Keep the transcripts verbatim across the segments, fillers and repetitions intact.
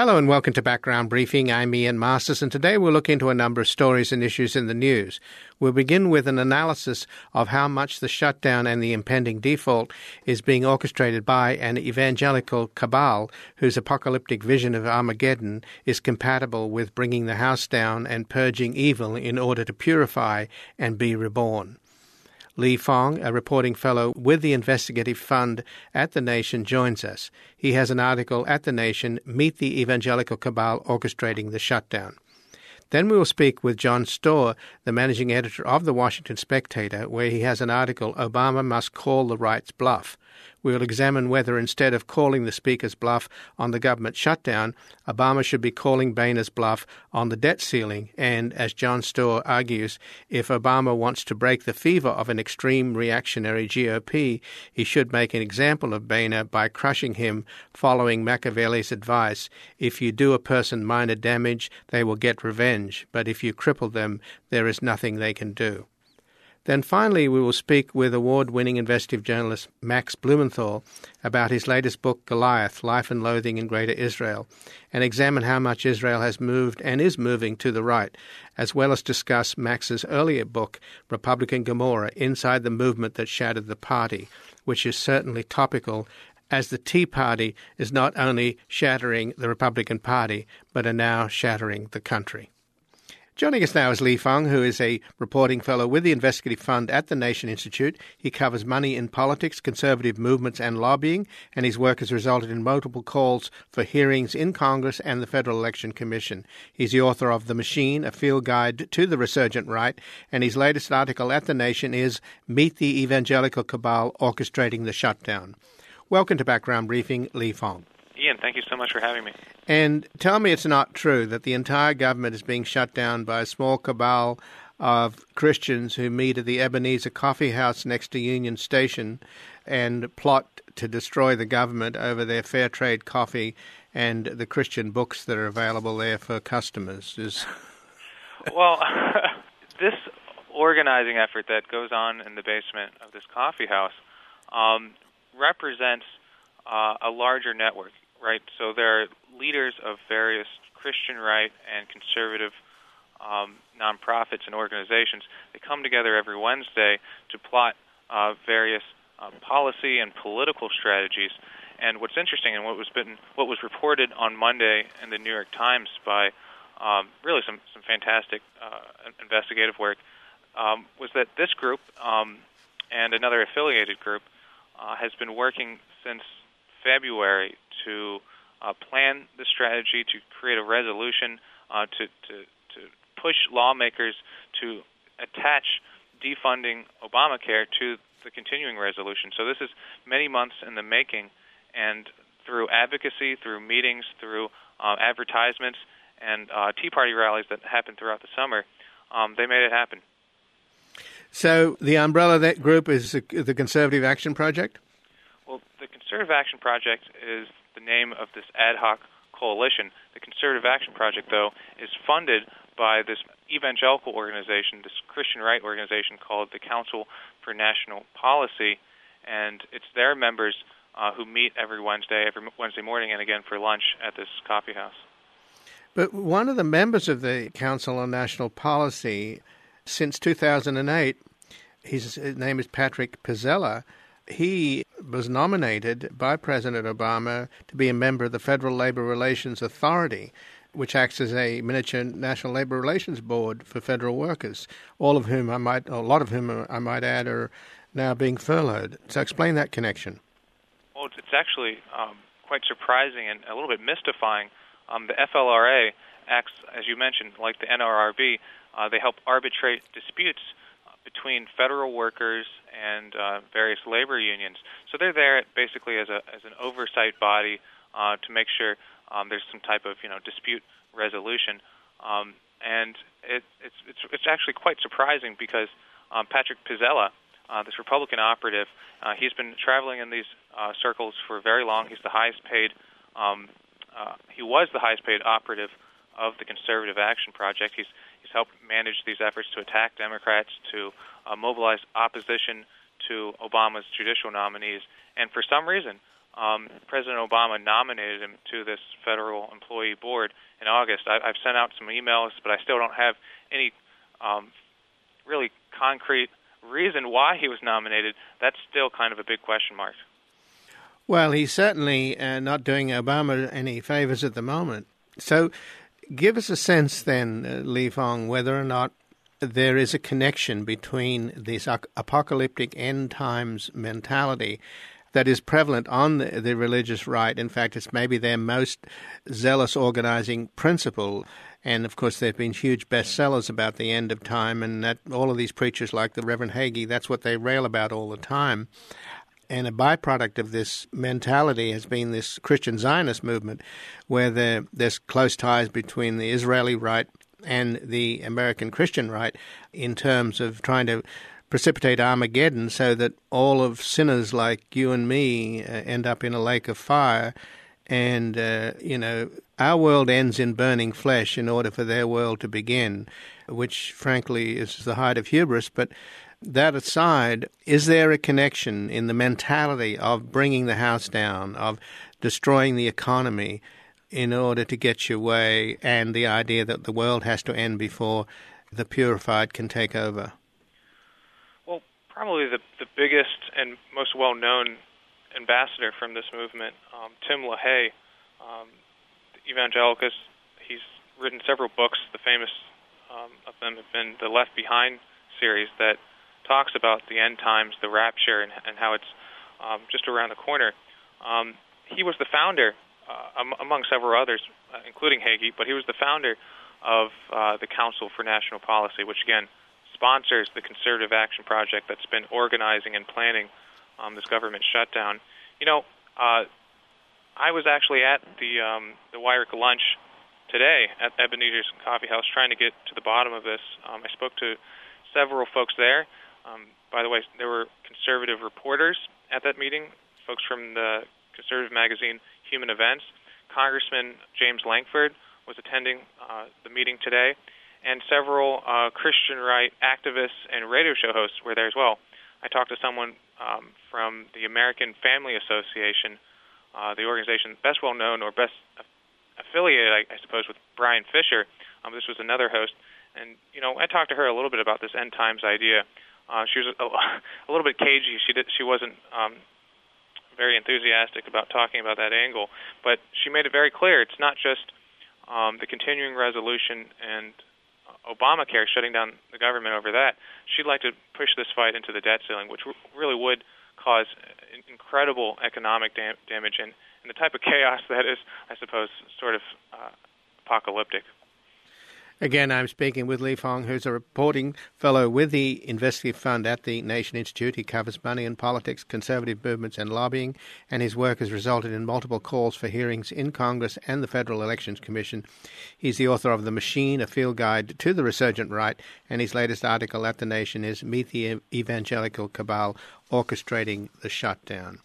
Hello and welcome to Background Briefing. I'm Ian Masters, and today we'll look into a number of stories and issues in the news. We'll begin with an analysis of how much the shutdown and the impending default is being orchestrated by an evangelical cabal whose apocalyptic vision of Armageddon is compatible with bringing the house down and purging evil in order to purify and be reborn. Lee Fong, a reporting fellow with the Investigative Fund at The Nation, joins us. He has an article at The Nation, Meet the Evangelical Cabal Orchestrating the Shutdown. Then we will speak with John Storr, the managing editor of The Washington Spectator, where he has an article, Obama Must Call the Right's Bluff. We will examine whether instead of calling the Speaker's bluff on the government shutdown, Obama should be calling Boehner's bluff on the debt ceiling. And, as John Storr argues, if Obama wants to break the fever of an extreme reactionary G O P, he should make an example of Boehner by crushing him, following Machiavelli's advice, if you do a person minor damage, they will get revenge, but if you cripple them, there is nothing they can do. Then finally, we will speak with award-winning investigative journalist Max Blumenthal about his latest book, Goliath, Life and Loathing in Greater Israel, and examine how much Israel has moved and is moving to the right, as well as discuss Max's earlier book, Republican Gomorrah, Inside the Movement That Shattered the Party, which is certainly topical, as the Tea Party is not only shattering the Republican Party, but are now shattering the country. Joining us now is Lee Fong, who is a reporting fellow with the Investigative Fund at the Nation Institute. He covers money in politics, conservative movements and lobbying, and his work has resulted in multiple calls for hearings in Congress and the Federal Election Commission. He's the author of The Machine, a field guide to the resurgent right, and his latest article at the Nation is Meet the Evangelical Cabal Orchestrating the Shutdown. Welcome to Background Briefing, Lee Fong. Ian, thank you so much for having me. And tell me it's not true that the entire government is being shut down by a small cabal of Christians who meet at the Ebenezer Coffee House next to Union Station and plot to destroy the government over their fair trade coffee and the Christian books that are available there for customers. Is... Well, this organizing effort that goes on in the basement of this coffee house um, represents uh, a larger network. Right, so there are leaders of various Christian right and conservative um, nonprofits and organizations. They come together every Wednesday to plot uh, various uh, policy and political strategies. And what's interesting, and what was been, what was reported on Monday in the New York Times by um, really some some fantastic uh, investigative work, um, was that this group um, and another affiliated group uh, has been working since February to uh, plan the strategy, to create a resolution, uh, to, to, to push lawmakers to attach defunding Obamacare to the continuing resolution. So this is many months in the making, and through advocacy, through meetings, through uh, advertisements, and uh, Tea Party rallies that happened throughout the summer, um, they made it happen. So the umbrella of that group is the Conservative Action Project? Well, the Conservative Action Project is the name of this ad hoc coalition. The Conservative Action Project, though, is funded by this evangelical organization, this Christian right organization called the Council for National Policy, and it's their members uh, who meet every Wednesday, every Wednesday morning, and again for lunch at this coffee house. But one of the members of the Council on National Policy, since two thousand eight, his name is Patrick Pizzella. He was nominated by President Obama to be a member of the Federal Labor Relations Authority, which acts as a miniature National Labor Relations Board for federal workers, all of whom I might, a lot of whom I might add, are now being furloughed. So explain that connection. Well, it's actually um, quite surprising and a little bit mystifying. Um, the F L R A acts, as you mentioned, like the N L R B. Uh, they help arbitrate disputes between federal workers and uh, various labor unions. So they're there basically as a as an oversight body uh, to make sure um, there's some type of you know dispute resolution. Um, and it, it's it's it's actually quite surprising because um, Patrick Pizzella, uh, this Republican operative, uh, he's been traveling in these uh, circles for very long. He's the highest paid. Um, uh, he was the highest paid operative of the Conservative Action Project. He's he's helped manage these efforts to attack Democrats, to uh, mobilize opposition to Obama's judicial nominees, and for some reason, um, President Obama nominated him to this federal employee board in August. I, I've sent out some emails, but I still don't have any um, really concrete reason why he was nominated. That's still kind of a big question mark. Well, he's certainly uh, not doing Obama any favors at the moment. So give us a sense then, uh, Li Fong, whether or not there is a connection between this apocalyptic end times mentality that is prevalent on the, the religious right. In fact, it's maybe their most zealous organizing principle. And, of course, there have been huge bestsellers about the end of time, and that all of these preachers like the Reverend Hagee, that's what they rail about all the time. And a byproduct of this mentality has been this Christian Zionist movement, where there, there's close ties between the Israeli right and the American Christian right in terms of trying to precipitate Armageddon so that all of sinners like you and me uh, end up in a lake of fire. And, uh, you know, our world ends in burning flesh in order for their world to begin, which, frankly, is the height of hubris. But that aside, is there a connection in the mentality of bringing the house down, of destroying the economy in order to get your way, and the idea that the world has to end before the purified can take over? Well, probably the, the biggest and most well-known ambassador from this movement, um, Tim LaHaye, um, the evangelicist. He's written several books. The famous um, of them have been the Left Behind series that talks about the end times, the rapture, and, and how it's um, just around the corner. Um, he was the founder, uh, um, among several others, uh, including Hagee, but he was the founder of uh, the Council for National Policy, which, again, sponsors the Conservative Action Project that's been organizing and planning um, this government shutdown. You know, uh, I was actually at the um, the Weyrich lunch today at Ebenezer's Coffee House trying to get to the bottom of this. Um, I spoke to several folks there. Um, by the way, there were conservative reporters at that meeting, folks from the conservative magazine Human Events. Congressman James Lankford was attending uh, the meeting today, and several uh, Christian right activists and radio show hosts were there as well. I talked to someone um, from the American Family Association, uh, the organization best well-known or best affiliated, I, I suppose, with Brian Fisher. Um, this was another host. And, you know, I talked to her a little bit about this end times idea. Uh, she was a, a little bit cagey. She did, she wasn't um, very enthusiastic about talking about that angle. But she made it very clear it's not just um, the continuing resolution and Obamacare, shutting down the government over that. She'd like to push this fight into the debt ceiling, which really would cause incredible economic dam- damage and, and the type of chaos that is, I suppose, sort of uh, apocalyptic. Again, I'm speaking with Li Fong, who's a reporting fellow with the Investigative Fund at the Nation Institute. He covers money and politics, conservative movements and lobbying, and his work has resulted in multiple calls for hearings in Congress and the Federal Elections Commission. He's the author of The Machine, a field guide to the resurgent right, and his latest article at The Nation is Meet the Evangelical Cabal Orchestrating the Shutdown.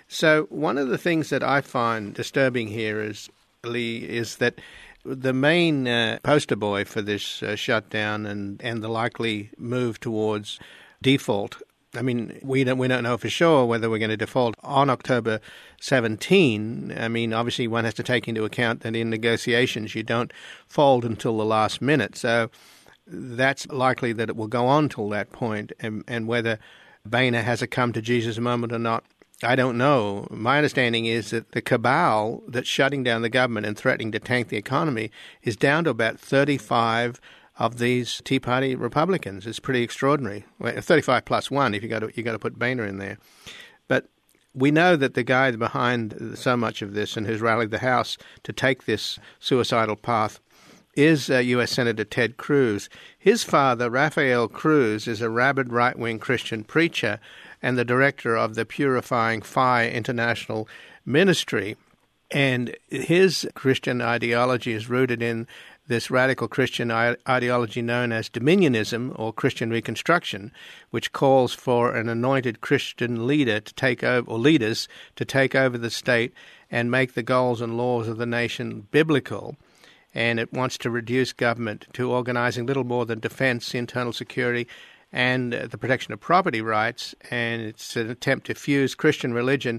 So one of the things that I find disturbing here is, Lee, is that the main uh, poster boy for this uh, shutdown and, and the likely move towards default, I mean, we don't we don't know for sure whether we're going to default on October seventeenth. I mean, obviously one has to take into account that in negotiations you don't fold until the last minute. So that's likely that it will go on till that point. And, and whether Boehner has a come to Jesus moment or not, I don't know. My understanding is that the cabal that's shutting down the government and threatening to tank the economy is down to about thirty-five of these Tea Party Republicans. It's pretty extraordinary. Well, thirty-five plus one if you got to you got to put Boehner in there. But we know that the guy behind so much of this and who's rallied the House to take this suicidal path is uh, U S Senator Ted Cruz. His father, Rafael Cruz, is a rabid right-wing Christian preacher and the director of the Purifying Fire International Ministry. And his Christian ideology is rooted in this radical Christian ideology known as Dominionism or Christian Reconstruction, which calls for an anointed Christian leader to take over, or leaders to take over the state and make the goals and laws of the nation biblical. And it wants to reduce government to organizing little more than defense, internal security, and the protection of property rights, and it's an attempt to fuse Christian religion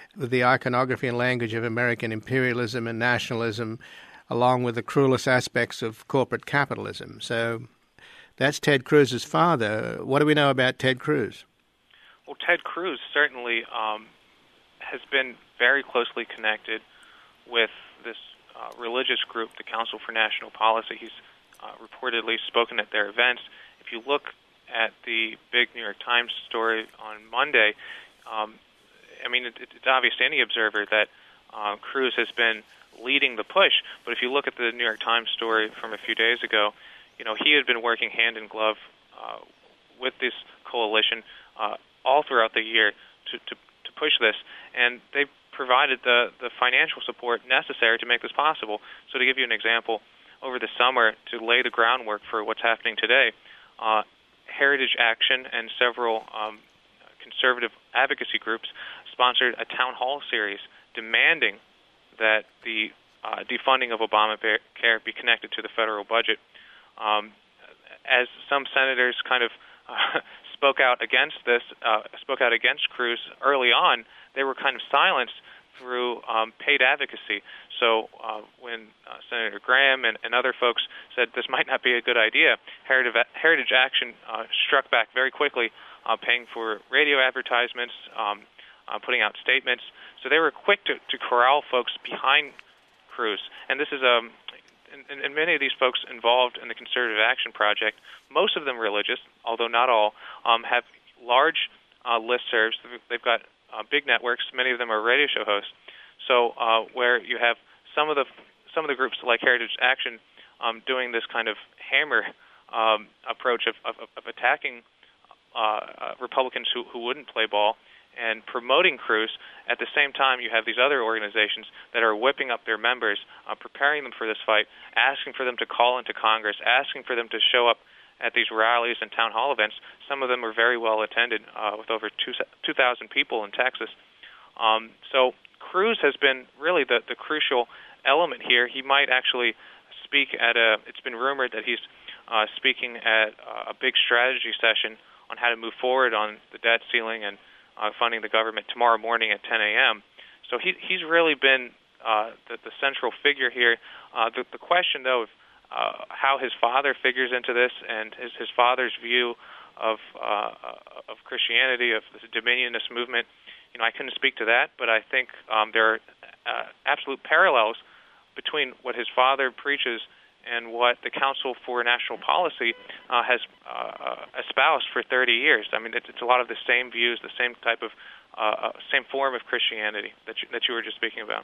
with the iconography and language of American imperialism and nationalism, along with the cruelest aspects of corporate capitalism. So that's Ted Cruz's father. What do we know about Ted Cruz? Well, Ted Cruz certainly um, has been very closely connected with this uh, religious group, the Council for National Policy. He's uh, reportedly spoken at their events. If you look at the big New York Times story on Monday, um, I mean, it, it's obvious to any observer that uh, Cruz has been leading the push. But if you look at the New York Times story from a few days ago, you know, he had been working hand in glove uh, with this coalition uh, all throughout the year to, to, to push this, and they provided the, the financial support necessary to make this possible. So to give you an example, over the summer, to lay the groundwork for what's happening today, uh, Heritage Action and several um, conservative advocacy groups sponsored a town hall series demanding that the uh, defunding of Obamacare be connected to the federal budget. Um, as some senators kind of uh, spoke out against this, uh, spoke out against Cruz early on, they were kind of silenced through um, paid advocacy. So uh, when uh, Senator Graham and, and other folks said this might not be a good idea, Heritage, Heritage Action uh, struck back very quickly, uh, paying for radio advertisements, um, uh, putting out statements. So they were quick to, to corral folks behind Cruz. And this is um, and, and many of these folks involved in the Conservative Action Project, most of them religious, although not all, um, have large uh, listservs. They've got uh, big networks. Many of them are radio show hosts. So uh, where you have some of the some of the groups like Heritage Action um, doing this kind of hammer um, approach of, of, of attacking uh, uh, Republicans who, who wouldn't play ball and promoting Cruz. At the same time, you have these other organizations that are whipping up their members, uh, preparing them for this fight, asking for them to call into Congress, asking for them to show up at these rallies and town hall events. Some of them are very well attended, uh, with over two thousand people in Texas. Um, so Cruz has been really the, the crucial element here. He might actually speak at a, it's been rumored that he's uh, speaking at a big strategy session on how to move forward on the debt ceiling and uh, funding the government tomorrow morning at ten a.m. So he, he's really been uh, the, the central figure here. Uh, the, the question, though, of uh, how his father figures into this and his, his father's view of uh, of Christianity, of the Dominionist movement, you know, I couldn't speak to that, but I think um, there are uh, absolute parallels between what his father preaches and what the Council for National Policy uh, has uh, espoused for thirty years. I mean, it's, it's a lot of the same views, the same type of, uh, same form of Christianity that you, that you were just speaking about.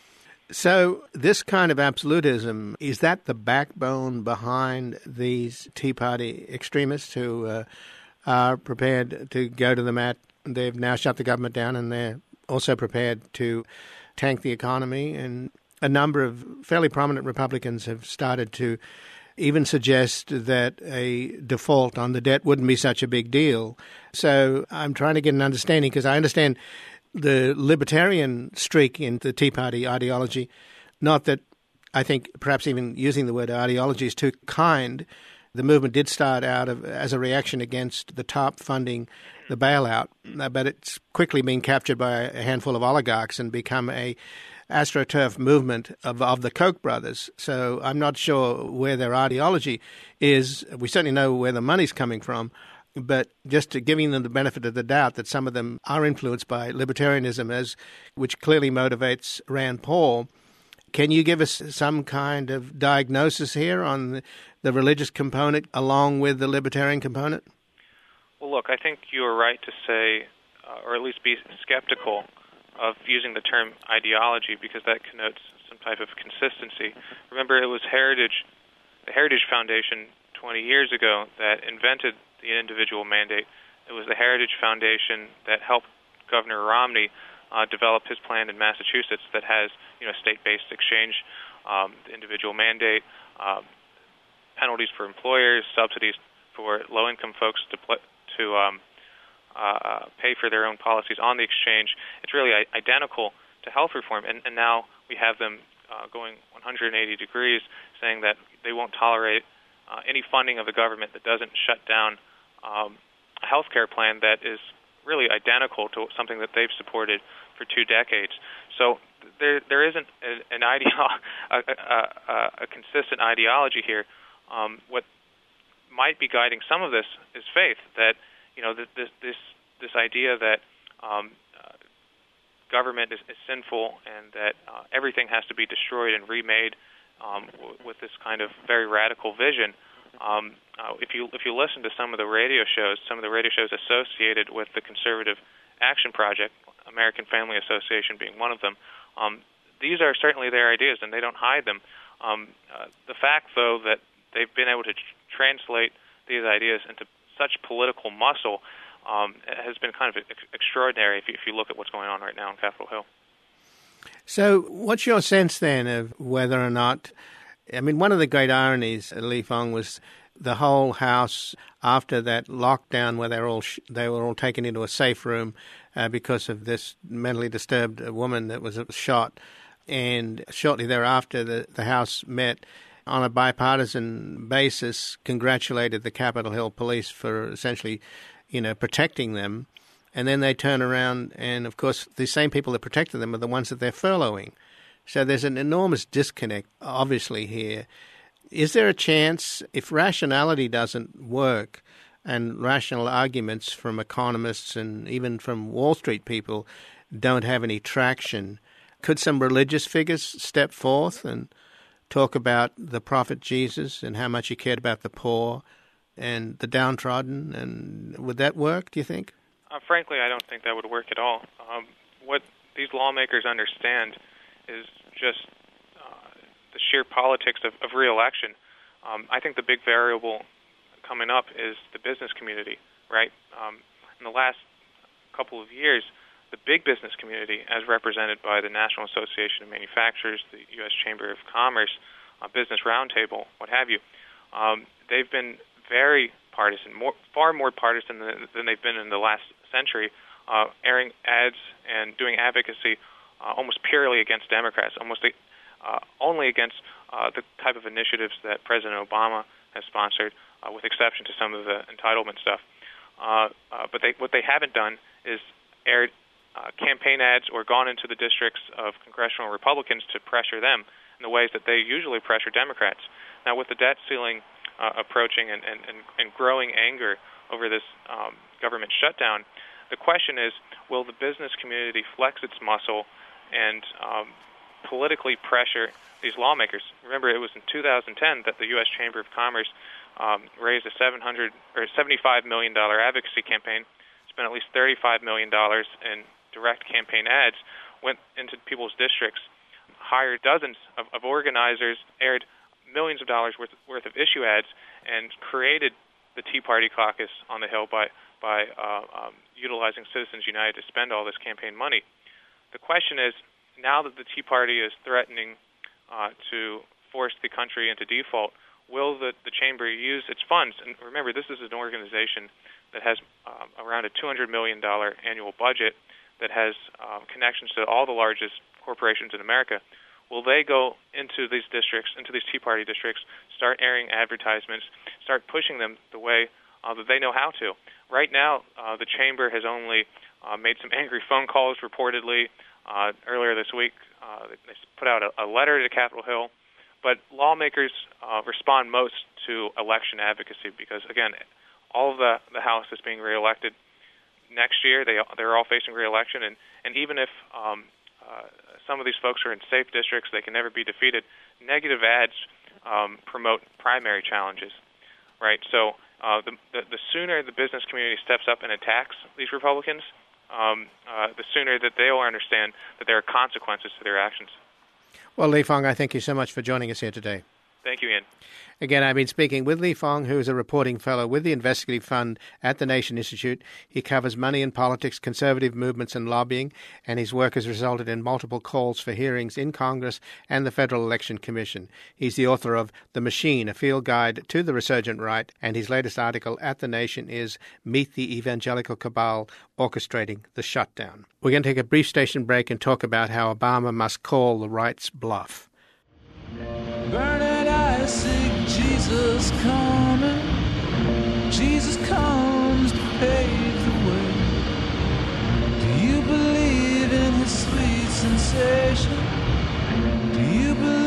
So this kind of absolutism, is that the backbone behind these Tea Party extremists who uh, are prepared to go to the mat? They've now shut the government down, and they're also prepared to tank the economy. And a number of fairly prominent Republicans have started to even suggest that a default on the debt wouldn't be such a big deal. So I'm trying to get an understanding, because I understand the libertarian streak in the Tea Party ideology, not that I think perhaps even using the word ideology is too kind. The movement did start out of, as a reaction against the top funding the bailout, but it's quickly been captured by a handful of oligarchs and become a astroturf movement of, of the Koch brothers. So I'm not sure where their ideology is. We certainly know where the money's coming from, but just to giving them the benefit of the doubt that some of them are influenced by libertarianism, as which clearly motivates Rand Paul. Can you give us some kind of diagnosis here on the, the religious component along with the libertarian component? Well, look, I think you are right to say, uh, or at least be skeptical of using the term ideology, because that connotes some type of consistency. Remember, it was Heritage, the Heritage Foundation twenty years ago that invented the individual mandate. It was the Heritage Foundation that helped Governor Romney uh, develop his plan in Massachusetts that has, you know, state-based exchange, um, the individual mandate, uh, penalties for employers, subsidies for low-income folks to pl- to um, uh, pay for their own policies on the exchange. It's really I- identical to health reform, and, and now we have them uh, going one hundred eighty degrees, saying that they won't tolerate uh, any funding of the government that doesn't shut down um, a health care plan that is really identical to something that they've supported for two decades. So there there isn't an ideo- a, a, a, a consistent ideology here. Um, what might be guiding some of this is faith, that you know this this this idea that um, uh, government is, is sinful and that uh, everything has to be destroyed and remade um, w- with this kind of very radical vision. Um, uh, if you if you listen to some of the radio shows, some of the radio shows associated with the Conservative Action Project, American Family Association being one of them, um, these are certainly their ideas, and they don't hide them. Um, uh, the fact, though, that they've been able to tr- translate these ideas into such political muscle um, has been kind of ex- extraordinary if you, if you look at what's going on right now on Capitol Hill. So what's your sense then of whether or not, I mean, one of the great ironies, Lee Fong, was the whole House after that lockdown where they were all sh- they were all taken into a safe room uh, because of this mentally disturbed woman that was shot. And shortly thereafter, the, the House met on a bipartisan basis, congratulated the Capitol Hill police for essentially, you know, protecting them. And then they turn around and, of course, the same people that protected them are the ones that they're furloughing. So there's an enormous disconnect, obviously, here. Is there a chance, if rationality doesn't work and rational arguments from economists and even from Wall Street people don't have any traction, could some religious figures step forth and talk about the prophet Jesus and how much he cared about the poor and the downtrodden? And would that work, do you think? Uh, frankly, I don't think that would work at all. Um, what these lawmakers understand is just uh, the sheer politics of, of re-election. Um, I think the big variable coming up is the business community, right? Um, in the last couple of years, the big business community, as represented by the National Association of Manufacturers, the U S Chamber of Commerce, uh, Business Roundtable, what have you, um, they've been very partisan, more, far more partisan than, than they've been in the last century, uh, airing ads and doing advocacy uh, almost purely against Democrats, almost uh, only against uh, the type of initiatives that President Obama has sponsored, uh, with exception to some of the entitlement stuff. Uh, uh, but they, what they haven't done is aired uh, campaign ads or gone into the districts of congressional Republicans to pressure them in the ways that they usually pressure Democrats. Now, with the debt ceiling uh, approaching and, and, and, and growing anger over this um, government shutdown, the question is, will the business community flex its muscle and um, politically pressure these lawmakers? Remember, it was in two thousand ten that the U S Chamber of Commerce um, raised a seven hundred or seventy-five million dollars advocacy campaign, spent at least thirty-five million dollars in direct campaign ads, went into people's districts, hired dozens of, of organizers, aired millions of dollars worth, worth of issue ads, and created the Tea Party caucus on the Hill by by uh, um, utilizing Citizens United to spend all this campaign money. The question is, now that the Tea Party is threatening uh, to force the country into default, will the, the chamber use its funds? And remember, this is an organization that has um, around a two hundred million dollars annual budget, that has uh, connections to all the largest corporations in America. Will they go into these districts, into these Tea Party districts, start airing advertisements, start pushing them the way uh, that they know how to? Right now, uh, the chamber has only uh, made some angry phone calls, reportedly. Uh, earlier this week, uh, they put out a, a letter to Capitol Hill. But lawmakers uh, respond most to election advocacy because, again, all of the, the House is being reelected. Next year, they, they're all facing reelection, and, and even if um, uh, some of these folks are in safe districts, they can never be defeated. Negative ads um, promote primary challenges, right? So uh, the, the, the sooner the business community steps up and attacks these Republicans, um, uh, the sooner that they will understand that there are consequences to their actions. Well, Lee Fong, I thank you so much for joining us here today. Thank you, Ian. Again, I've been speaking with Lee Fong, who is a reporting fellow with the Investigative Fund at the Nation Institute. He covers money and politics, conservative movements and lobbying, and his work has resulted in multiple calls for hearings in Congress and the Federal Election Commission. He's the author of The Machine, a field guide to the resurgent right, and his latest article at The Nation is Meet the Evangelical Cabal Orchestrating the Shutdown. We're going to take a brief station break and talk about how Obama must call the right's bluff. Bernard, I see Jesus coming. Jesus comes to pave the way. Do you believe in his conversation. Do you believe